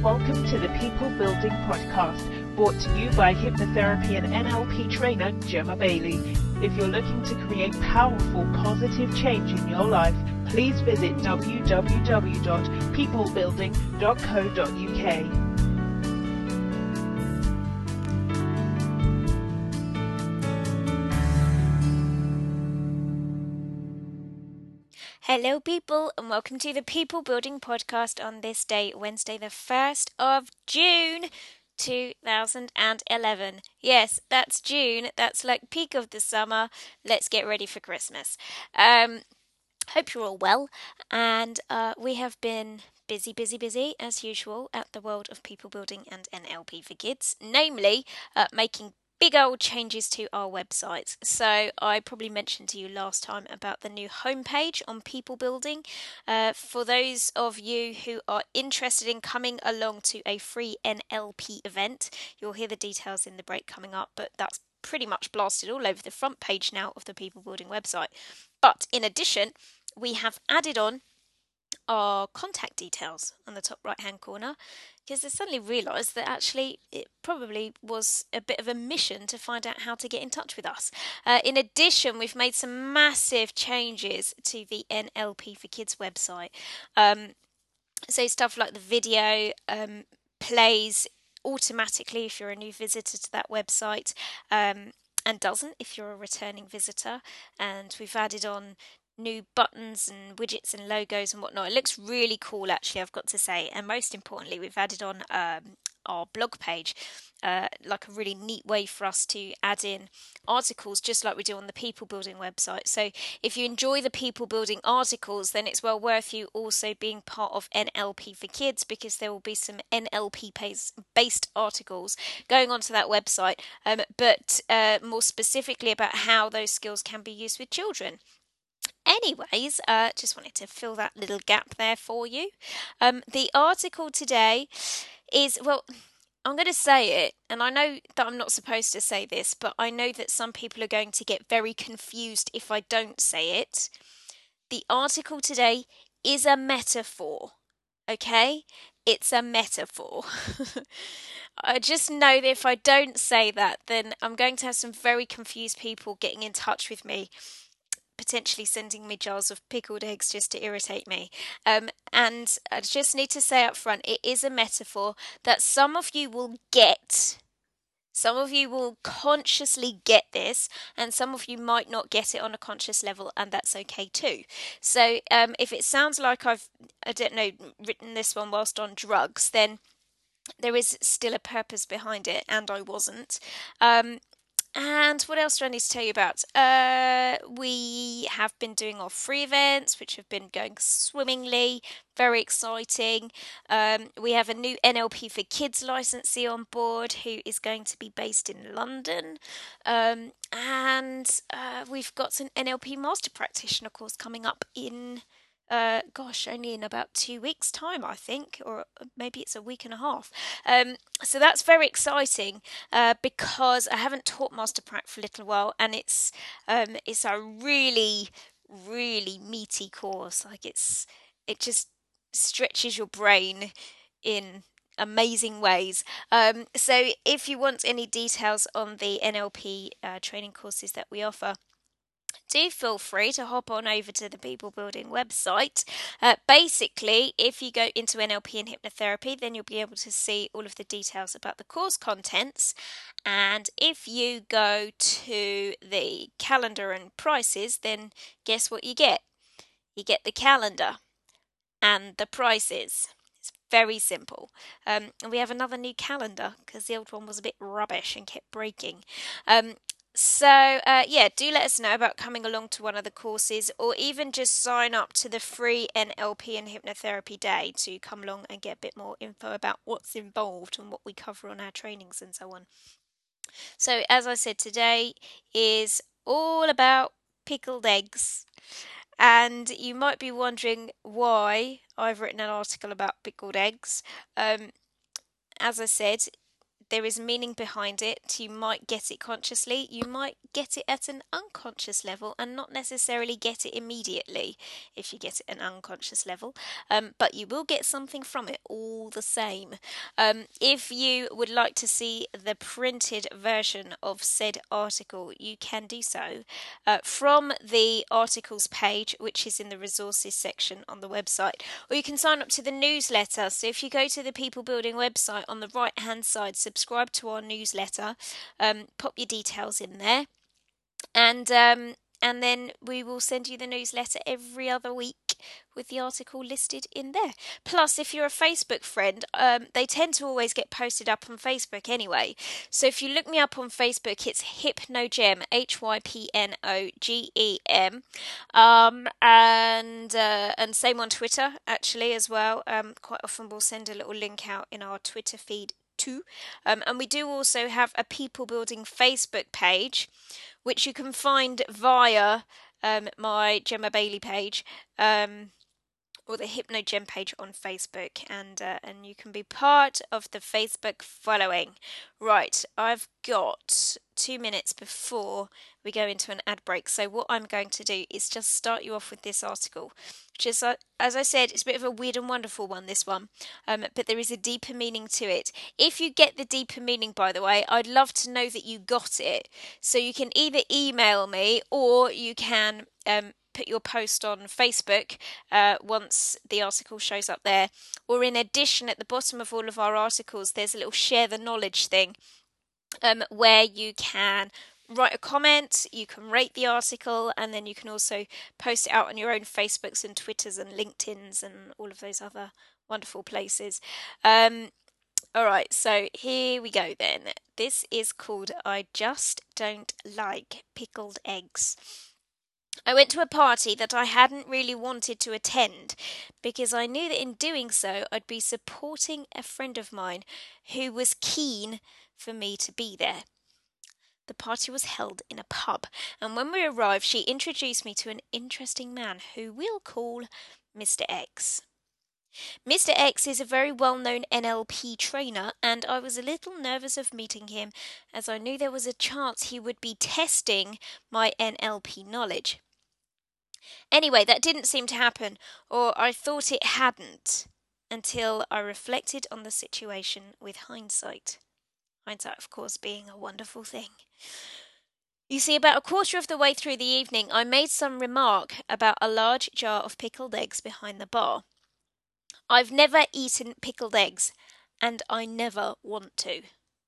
welcome to the People Building Podcast, brought to you by hypnotherapy and NLP trainer Gemma Bailey. If you're looking to create powerful, positive change in your life, please visit www.peoplebuilding.co.uk. Hello people, and welcome to the People Building Podcast on this day, Wednesday the 1st of June 2011. Yes, that's June. That's like peak of the summer. Let's get ready for Christmas. Hope you're all well, and we have been busy as usual at the world of people building and NLP for kids, namely making big old changes to our websites. So I probably mentioned to you last time about the new homepage on People Building. For those of you who are interested in coming along to a free NLP event, you'll hear the details in the break coming up, but that's pretty much blasted all over the front page now of the People Building website. But in addition, we have added on our contact details on the top right hand corner, because I suddenly realised that actually it probably was a bit of a mission to find out how to get in touch with us. In addition, we've made some massive changes to the NLP for Kids website. So stuff like the video plays automatically if you're a new visitor to that website, and doesn't if you're a returning visitor. And we've added on new buttons and widgets and logos and whatnot. It looks really cool, actually, I've got to say. And most importantly, we've added on our blog page, like a really neat way for us to add in articles, just like we do on the People Building website. So if you enjoy the People Building articles, then it's well worth you also being part of NLP for Kids, because there will be some NLP-based articles going onto that website, but more specifically about how those skills can be used with children. Anyways, just wanted to fill that little gap there for you. The article today is, well, I'm going to say it, and I know that I'm not supposed to say this, but I know that some people are going to get very confused if I don't say it. The article today is a metaphor, okay? It's a metaphor. I just know that if I don't say that, then I'm going to have some very confused people getting in touch with me, potentially sending me jars of pickled eggs just to irritate me. And I just need to say up front, it is a metaphor that some of you will get. Some of you will consciously get this, and some of you might not get it on a conscious level, and that's okay too. So if it sounds like I've, written this one whilst on drugs, then there is still a purpose behind it, and I wasn't. And what else do I need to tell you about? We have been doing our free events, which have been going swimmingly, very exciting. We have a new NLP for Kids licensee on board who is going to be based in London. And we've got an NLP Master Practitioner course coming up in only in about 2 weeks' time, I think, or maybe it's a week and a half. So that's very exciting, because I haven't taught Master Prac for a little while, and it's a really, really meaty course. Like it just stretches your brain in amazing ways. So if you want any details on the NLP training courses that we offer, do feel free to hop on over to the People Building website. Basically, if you go into NLP and hypnotherapy, then you'll be able to see all of the details about the course contents. And if you go to the calendar and prices, then guess what you get? You get the calendar and the prices. It's very simple. And we have another new calendar because the old one was a bit rubbish and kept breaking. So, do let us know about coming along to one of the courses, or even just sign up to the free NLP and hypnotherapy day to come along and get a bit more info about what's involved and what we cover on our trainings and so on. So, as I said, today is all about pickled eggs. And you might be wondering why I've written an article about pickled eggs. As I said, there is meaning behind it. You might get it consciously, you might get it at an unconscious level and not necessarily get it immediately if you get it at an unconscious level, but you will get something from it all the same. If you would like to see the printed version of said article, you can do so from the articles page, which is in the resources section on the website, or you can sign up to the newsletter. So if you go to the People Building website, on the right hand side, subscribe to our newsletter, pop your details in there, and then we will send you the newsletter every other week with the article listed in there. Plus, if you're a Facebook friend, they tend to always get posted up on Facebook anyway. So if you look me up on Facebook, it's Hypnogem, HYPNOGEM, and same on Twitter actually as well. Quite often we'll send a little link out in our Twitter feed too. And we do also have a People Building Facebook page, which you can find via my Gemma Bailey page, or the Hypnogem page on Facebook, and you can be part of the Facebook following. Right, I've got 2 minutes before we go into an ad break, so what I'm going to do is just start you off with this article, which is, as I said, it's a bit of a weird and wonderful one, this one, but there is a deeper meaning to it. If you get the deeper meaning, by the way, I'd love to know that you got it, so you can either email me or you can put your post on Facebook once the article shows up there, or in addition, at the bottom of all of our articles there's a little share the knowledge thing, where you can write a comment, you can rate the article, and then you can also post it out on your own Facebooks and Twitters and LinkedIns and all of those other wonderful places. Alright, so here we go then. This is called I Just Don't Like Pickled Eggs. I went to a party that I hadn't really wanted to attend because I knew that in doing so I'd be supporting a friend of mine who was keen for me to be there. The party was held in a pub, and when we arrived she introduced me to an interesting man who we'll call Mr. X. Mr. X is a very well-known NLP trainer, and I was a little nervous of meeting him as I knew there was a chance he would be testing my NLP knowledge. Anyway, that didn't seem to happen, or I thought it hadn't, until I reflected on the situation with hindsight. Hindsight, of course, being a wonderful thing. You see, about a quarter of the way through the evening, I made some remark about a large jar of pickled eggs behind the bar. I've never eaten pickled eggs, and I never want to.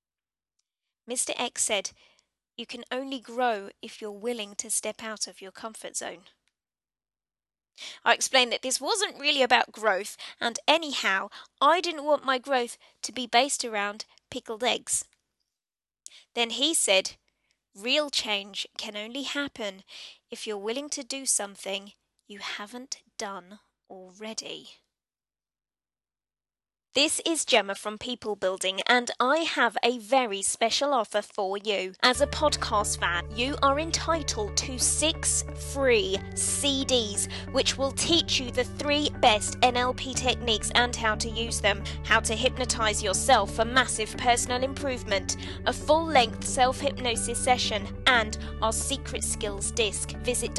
Mr. X said, "You can only grow if you're willing to step out of your comfort zone." I explained that this wasn't really about growth, and anyhow, I didn't want my growth to be based around pickled eggs. Then he said, "Real change can only happen if you're willing to do something you haven't done already." This is Gemma from People Building, and I have a very special offer for you. As a podcast fan, you are entitled to 6 free CDs, which will teach you the 3 best NLP techniques and how to use them, how to hypnotize yourself for massive personal improvement, a full-length self-hypnosis session, and our secret skills disc. Visit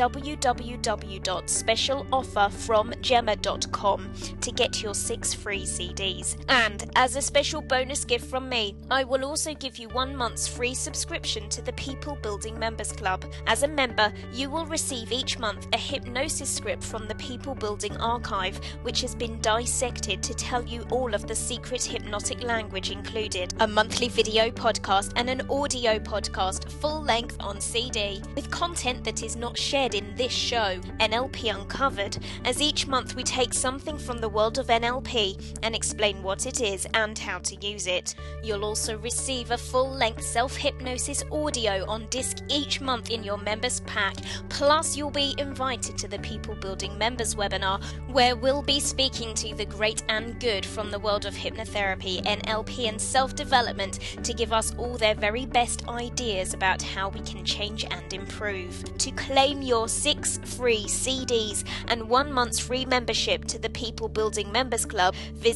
www.specialofferfromgemma.com to get your 6 free CDs. And as a special bonus gift from me, I will also give you 1 month's free subscription to the People Building Members Club. As a member, you will receive each month a hypnosis script from the People Building archive, which has been dissected to tell you all of the secret hypnotic language included, a monthly video podcast and an audio podcast full length on CD, with content that is not shared in this show, NLP Uncovered, as each month we take something from the world of NLP and explain what it is and how to use it. You'll also receive a full-length self-hypnosis audio on disc each month in your members pack, plus you'll be invited to the People Building Members webinar, where we'll be speaking to the great and good from the world of hypnotherapy, NLP and self-development to give us all their very best ideas about how we can change and improve. To claim your 6 free CDs and 1 month's free membership to the People Building Members Club, visit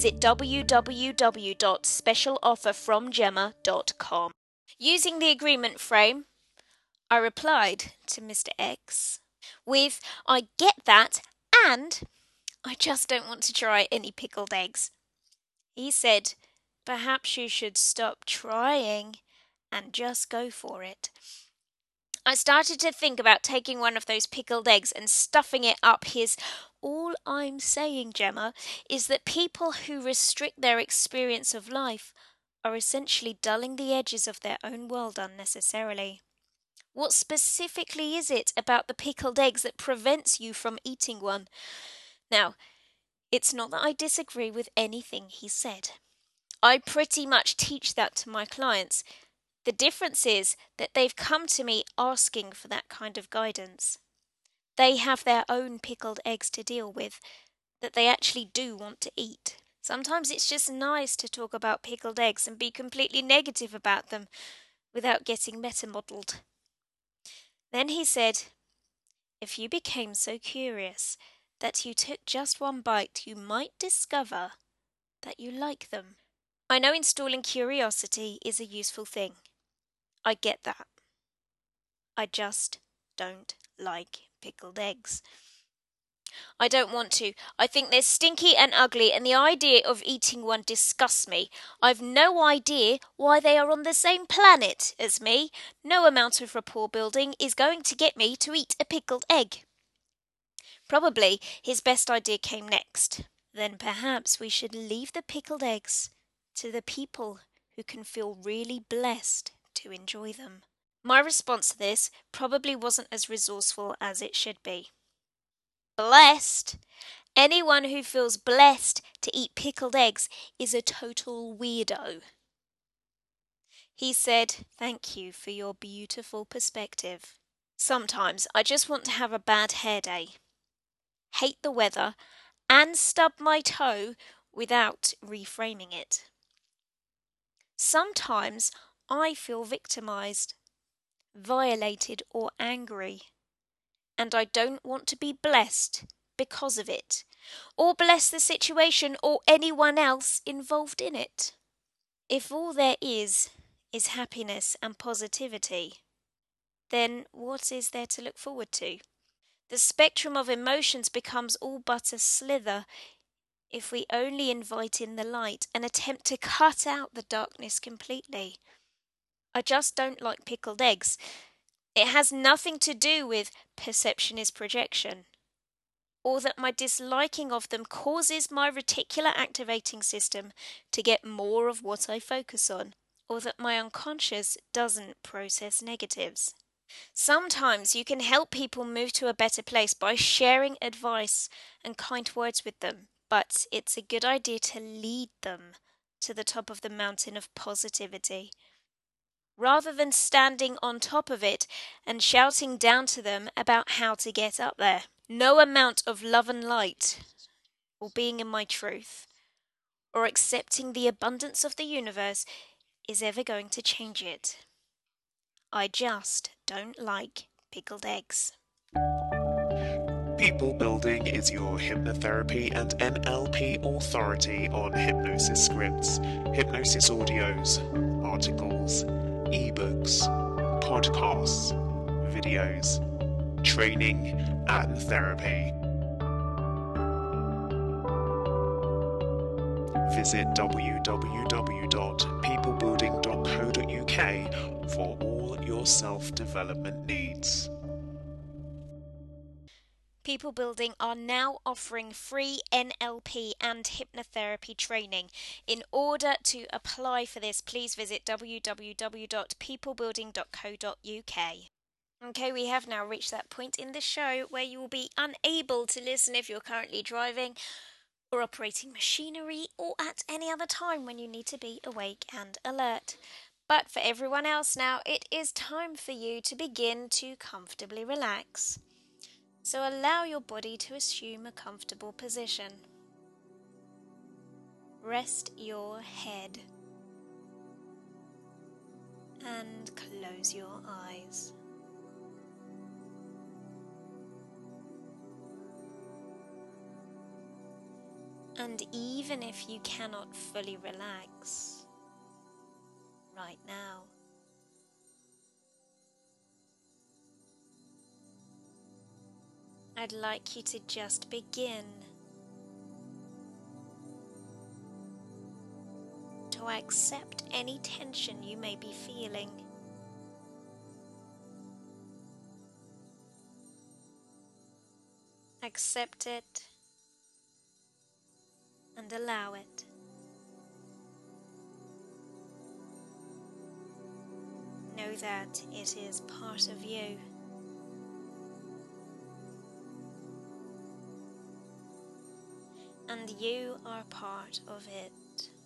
www.specialofferfromgemma.com. Using the agreement frame, I replied to Mr. X with, I get that, and I just don't want to try any pickled eggs. He said, perhaps you should stop trying and just go for it. I started to think about taking one of those pickled eggs and stuffing it up his. All I'm saying, Gemma, is that people who restrict their experience of life are essentially dulling the edges of their own world unnecessarily. What specifically is it about the pickled eggs that prevents you from eating one? Now, it's not that I disagree with anything he said. I pretty much teach that to my clients. The difference is that they've come to me asking for that kind of guidance. They have their own pickled eggs to deal with that they actually do want to eat. Sometimes it's just nice to talk about pickled eggs and be completely negative about them without getting meta-modelled. Then he said, if you became so curious that you took just one bite, you might discover that you like them. I know installing curiosity is a useful thing. I get that. I just don't like pickled eggs. I don't want to. I think they're stinky and ugly, and the idea of eating one disgusts me. I've no idea why they are on the same planet as me. No amount of rapport building is going to get me to eat a pickled egg. Probably his best idea came next. Then perhaps we should leave the pickled eggs to the people who can feel really blessed to enjoy them. My response to this probably wasn't as resourceful as it should be. Blessed? Anyone who feels blessed to eat pickled eggs is a total weirdo. He said, thank you for your beautiful perspective. Sometimes I just want to have a bad hair day, hate the weather, and stub my toe without reframing it. Sometimes I feel victimized, violated, or angry, and I don't want to be blessed because of it, or bless the situation or anyone else involved in it. If all there is happiness and positivity, then what is there to look forward to? The spectrum of emotions becomes all but a slither if we only invite in the light and attempt to cut out the darkness completely. I just don't like pickled eggs. It has nothing to do with perception is projection, or that my disliking of them causes my reticular activating system to get more of what I focus on, or that my unconscious doesn't process negatives. Sometimes you can help people move to a better place by sharing advice and kind words with them, but it's a good idea to lead them to the top of the mountain of positivity, rather than standing on top of it and shouting down to them about how to get up there. No amount of love and light, or being in my truth, or accepting the abundance of the universe is ever going to change it. I just don't like pickled eggs. People Building is your hypnotherapy and NLP authority on hypnosis scripts, hypnosis audios, articles, ebooks, podcasts, videos, training, and therapy. Visit www.peoplebuilding.co.uk for all your self-development needs. People Building are now offering free NLP and hypnotherapy training. In order to apply for this, please visit www.peoplebuilding.co.uk. Okay, we have now reached that point in the show where you will be unable to listen if you're currently driving or operating machinery or at any other time when you need to be awake and alert. But for everyone else now, it is time for you to begin to comfortably relax. So allow your body to assume a comfortable position. Rest your head and close your eyes. And even if you cannot fully relax right now, I'd like you to just begin to accept any tension you may be feeling. Accept it and allow it. Know that it is part of you. And you are part of it.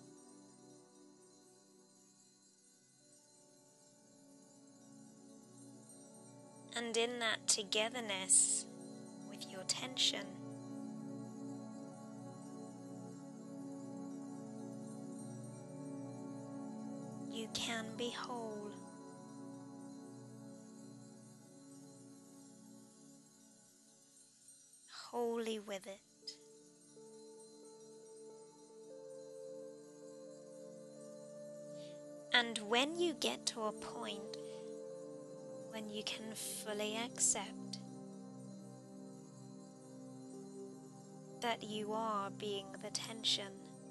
And in that togetherness with your tension, you can be whole. Wholly with it. And when you get to a point when you can fully accept that you are being the tension,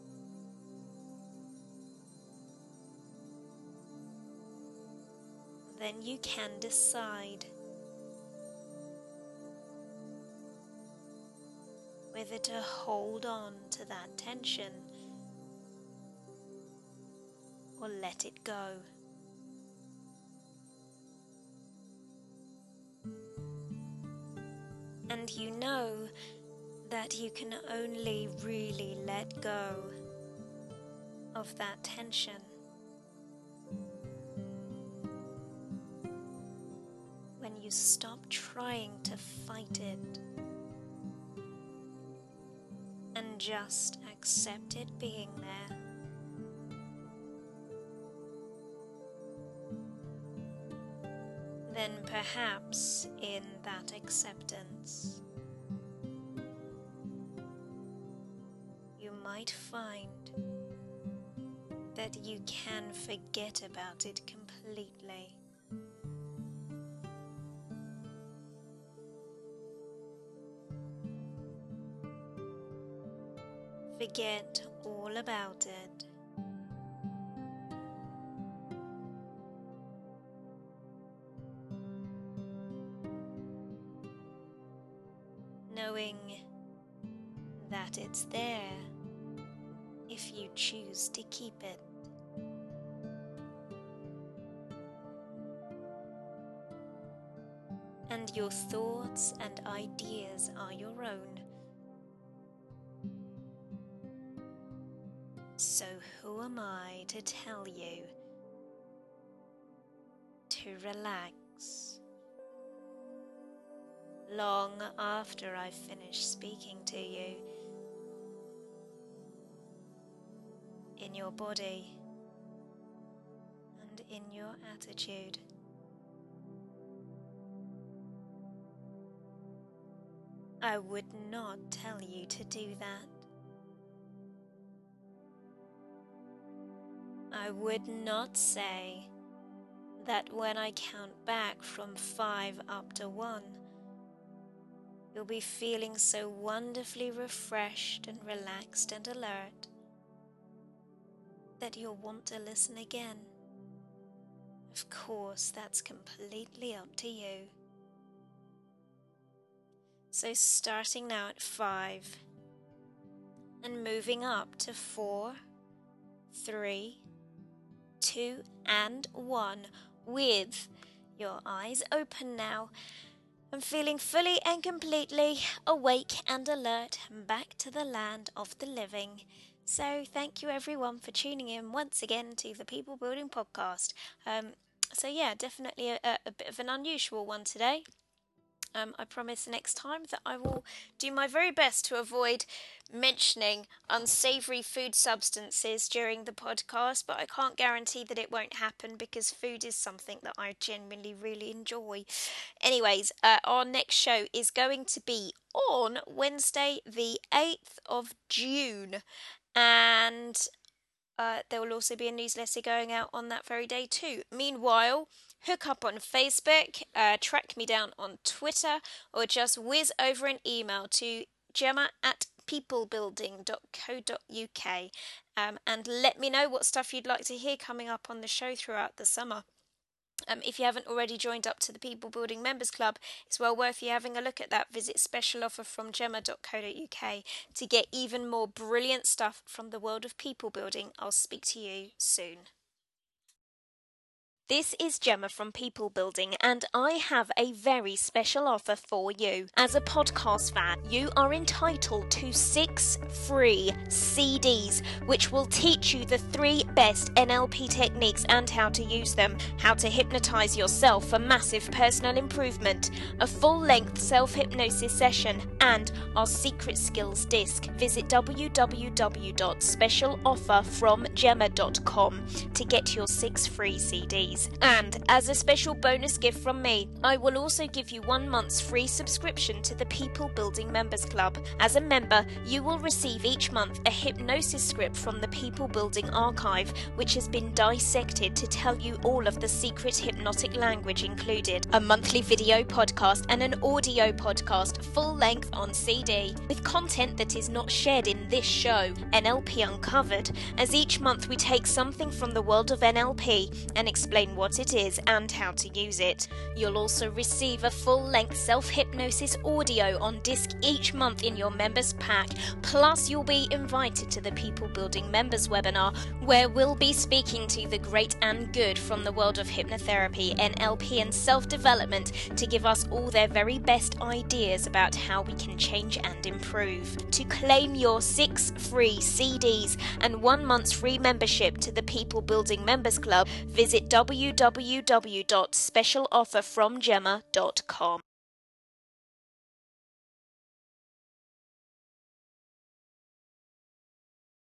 then you can decide whether to hold on to that tension or let it go. And you know that you can only really let go of that tension when you stop trying to fight it and just accept it being there. Then perhaps in that acceptance, you might find that you can forget about it completely. Forget all about it. Knowing that it's there if you choose to keep it. And your thoughts and ideas are your own. So who am I to tell you to relax? Long after I've finished speaking to you, in your body and in your attitude. I would not tell you to do that. I would not say that when I count back from 5 up to 1, you'll be feeling so wonderfully refreshed and relaxed and alert that you'll want to listen again. Of course, that's completely up to you. So starting now at 5 and moving up to 4, 3, 2 and 1 with your eyes open now and feeling fully and completely awake and alert back to the land of the living. So thank you everyone for tuning in once again to the People Building Podcast. So yeah, definitely a bit of an unusual one today. I promise next time that I will do my very best to avoid mentioning unsavory food substances during the podcast, but I can't guarantee that it won't happen because food is something that I genuinely really enjoy. Anyways, our next show is going to be on Wednesday, the 8th of June, and there will also be a newsletter going out on that very day too. Meanwhile, hook up on Facebook, track me down on Twitter, or just whiz over an email to gemma@peoplebuilding.co.uk and let me know what stuff you'd like to hear coming up on the show throughout the summer. If you haven't already joined up to the People Building Members Club, it's well worth you having a look at that. Visit special offer from gemma.co.uk to get even more brilliant stuff from the world of people building. I'll speak to you soon. This is Gemma from People Building, and I have a very special offer for you. As a podcast fan, you are entitled to 6 free CDs, which will teach you the 3 best NLP techniques and how to use them, how to hypnotize yourself for massive personal improvement, a full-length self-hypnosis session, and our secret skills disc. Visit www.specialofferfromgemma.com to get your 6 free CDs. And as a special bonus gift from me, I will also give you 1 month's free subscription to the People Building Members Club. As a member, you will receive each month a hypnosis script from the People Building Archive, which has been dissected to tell you all of the secret hypnotic language included, a monthly video podcast and an audio podcast, full length on CD, with content that is not shared in this show, NLP Uncovered, as each month we take something from the world of NLP and explain what it is and how to use it. You'll also receive a full-length self-hypnosis audio on disc each month in your members pack, plus you'll be invited to the People Building Members webinar, where we'll be speaking to the great and good from the world of hypnotherapy, NLP and self-development to give us all their very best ideas about how we can change and improve. To claim your 6 free CDs and 1 month's free membership to the People Building Members Club, visit www.specialofferfromgemma.com.